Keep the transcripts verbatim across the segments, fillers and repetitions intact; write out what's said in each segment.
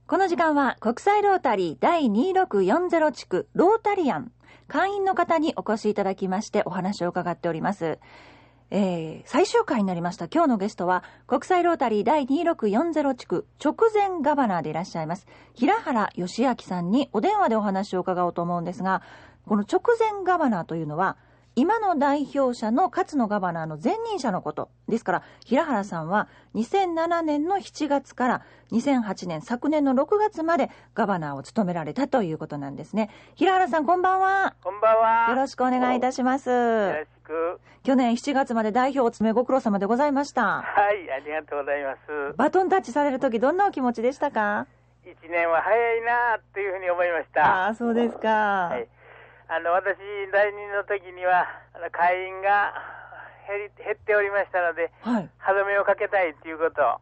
この時間は国際ロータリー第にろくよんゼロ地区ロータリアン会員の方にお越しいただきましてお話を伺っております。えー、最終回になりました今日のゲストは国際ロータリー第にろくよんゼロ地区直前ガバナーでいらっしゃいます平原義明さんにお電話でお話を伺おうと思うんですが、この直前ガバナーというのは今の代表者の勝野ガバナーの前任者のことですから、平原さんはにせんななねんのしちがつからにせんはちねん昨年のろくがつまでガバナーを務められたということなんですね。平原さん、こんばんは。 こんばんは。 よろしくお願いいたします。 よろしく。 去年しちがつまで代表を務めご苦労様でございました。 はい、ありがとうございます。バトンタッチされるときどんなお気持ちでしたか？ いちねんは早いなっていうふうに思いました。 ああ、そうですか。 はい、あの私代任の時にはあの会員が減り減っておりましたので、はい、歯止めをかけたいということ、はい、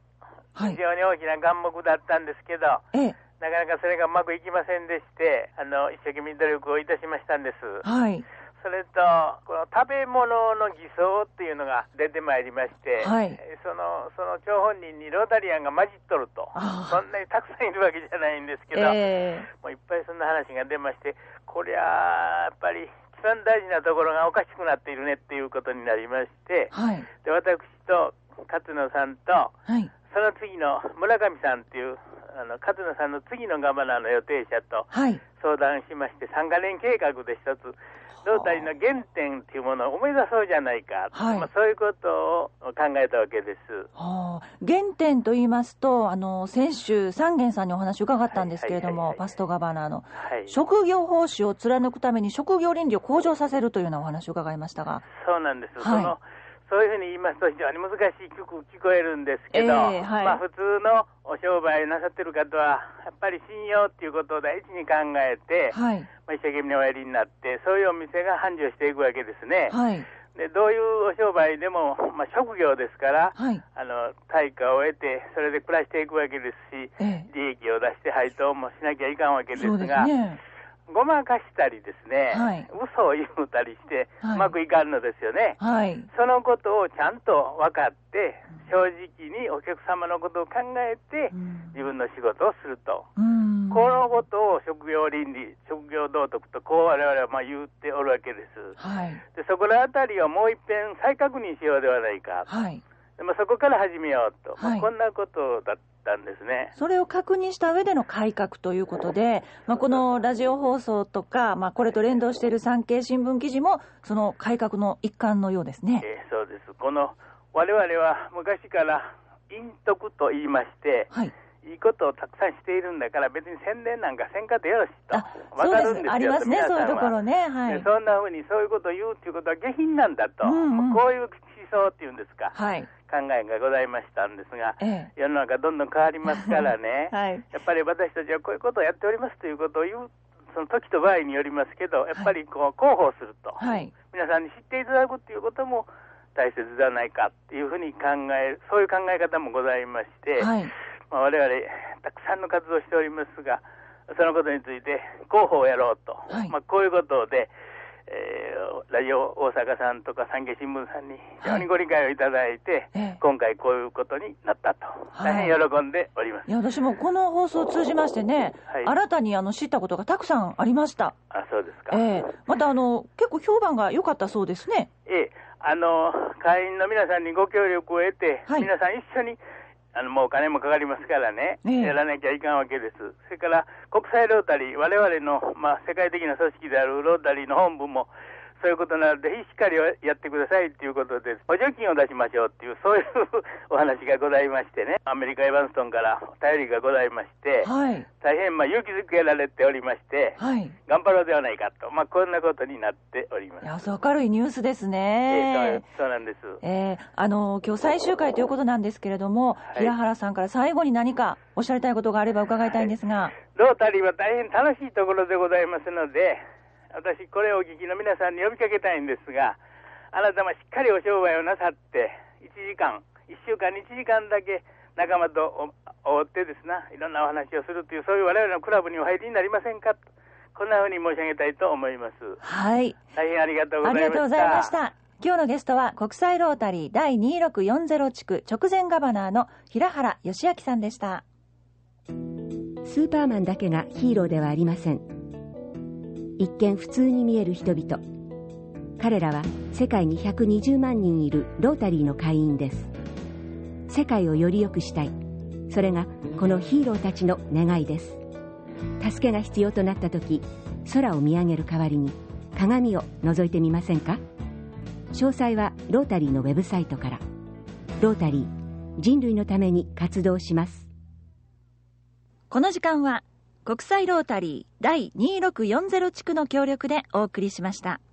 非常に大きな眼目だったんですけど、ええ、なかなかそれがうまくいきませんでして、あの一生懸命努力をいたしましたんです。はい、それとこの食べ物の偽装っていうのが出てまいりまして、はい、そのその張本人にロータリアンが混じっとると、そんなにたくさんいるわけじゃないんですけど、えー、もういっぱいそんな話が出まして、こりゃやっぱり一番大事なところがおかしくなっているねっていうことになりまして、はい、で私と勝野さんと、はい、その次の村上さんっていうあの勝野さんの次のガバナーの予定者と相談しまして、さんかねん計画で一つロータリーの原点というものを思い出そうじゃないか、はい、まあ、そういうことを考えたわけです。 はあ、原点と言いますと、あの先週三元さんにお話を伺ったんですけれども、はいはいはいはい、パストガバナーの、はい、職業奉仕を貫くために職業倫理を向上させるというようなお話を伺いましたが。 そうなんです、はい、そのそういうふうに言いますと非常に難しい曲聞こえるんですけど、えーはい、まあ、普通のお商売なさってる方はやっぱり信用っていうことを第一に考えて、はい、まあ、一生懸命おやりになってそういうお店が繁盛していくわけですね。はい、でどういうお商売でも、まあ、職業ですから、はい、あの対価を得てそれで暮らしていくわけですし、えー、利益を出して配当もしなきゃいかんわけですが、そうですね、ごまかしたりですね、はい、嘘を言うたりして、はい、うまくいかんのですよね。はい、そのことをちゃんと分かって正直にお客様のことを考えて、うん、自分の仕事をすると、うん、このことを職業倫理職業道徳とこう我々はまあ言っておるわけです。はい、でそこらあたりをもう一遍再確認しようではないか、はい、でまあ、そこから始めようと、はい、まあ、こんなことだったんですね。 それを確認した上での改革ということで、まあ、このラジオ放送とか、まあ、これと連動している産経新聞記事もその改革の一環のようですね。 えー、そうです。この我々は昔から陰徳と言いまして、はい、いいことをたくさんしているんだから別に宣伝なんかせんかでよろしと分かるんですよ。 ありますね、そういうところね。はい、 そんなふうにそういうことを言うということは下品なんだと、うんうん、こういう思想っていうんですか、はい、考えがございましたんですが、ええ、世の中どんどん変わりますからね、はい、やっぱり私たちはこういうことをやっておりますということを言うその時と場合によりますけど、やっぱりこう広報すると、はい、皆さんに知っていただくということも大切じゃないかっていうふうに考える、そういう考え方もございまして、はい、まあ、我々たくさんの活動をしておりますが、そのことについて広報をやろうと、はい、まあ、こういうことで、えー、ラジオ大阪さんとか産経新聞さんに非常にご理解をいただいて、はい、今回こういうことになったと、はい、大変喜んでおります。 いや、私もこの放送を通じましてね、はい、新たにあの知ったことがたくさんありました。 あ、そうですか。 えー、またあの結構評判が良かったそうですね。 ええ、あの会員の皆さんにご協力を得て、はい、皆さん一緒にあのもうお金もかかりますからね、ええ、やらなきゃいかんわけです。それから国際ロータリー、我々の、まあ、世界的な組織であるロータリーの本部もそういうことなのでしっかりやってくださいということで補助金を出しましょうっていうそういうお話がございましてね、アメリカエバンストンから頼りがございまして、はい、大変まあ勇気づけられておりまして、はい、頑張ろうではないかと、まあ、こんなことになっております。 いや、そう明るいニュースですね。 えー、そう、そうなんです。 えー、あの今日最終回ということなんですけれども、はい、平原さんから最後に何かおっしゃりたいことがあれば伺いたいんですが、はい、 ロータリーは大変楽しいところでございますので、私これをお聞きの皆さんに呼びかけたいんですが、あなたもしっかりお商売をなさっていちじかんいっしゅうかんにいちじかんだけ仲間とおってですな、いろんなお話をするというそういう我々のクラブにお入りになりませんかと、こんなふうに申し上げたいと思います。 はい、 大変ありがとうございました。 ありがとうございました。今日のゲストは国際ロータリー第にろくよんゼロ地区直前ガバナーの平原義明さんでした。 スーパーマンだけがヒーローではありません。一見普通に見える人々、彼らは世界にひゃくにじゅうまんにんいるロータリーの会員です。世界をより良くしたい、それがこのヒーローたちの願いです。助けが必要となった時、空を見上げる代わりに鏡を覗いてみませんか？詳細はロータリーのウェブサイトから。ロータリー、人類のために活動します。 この時間は国際ロータリー第にーろくよんゼロ地区の協力でお送りしました。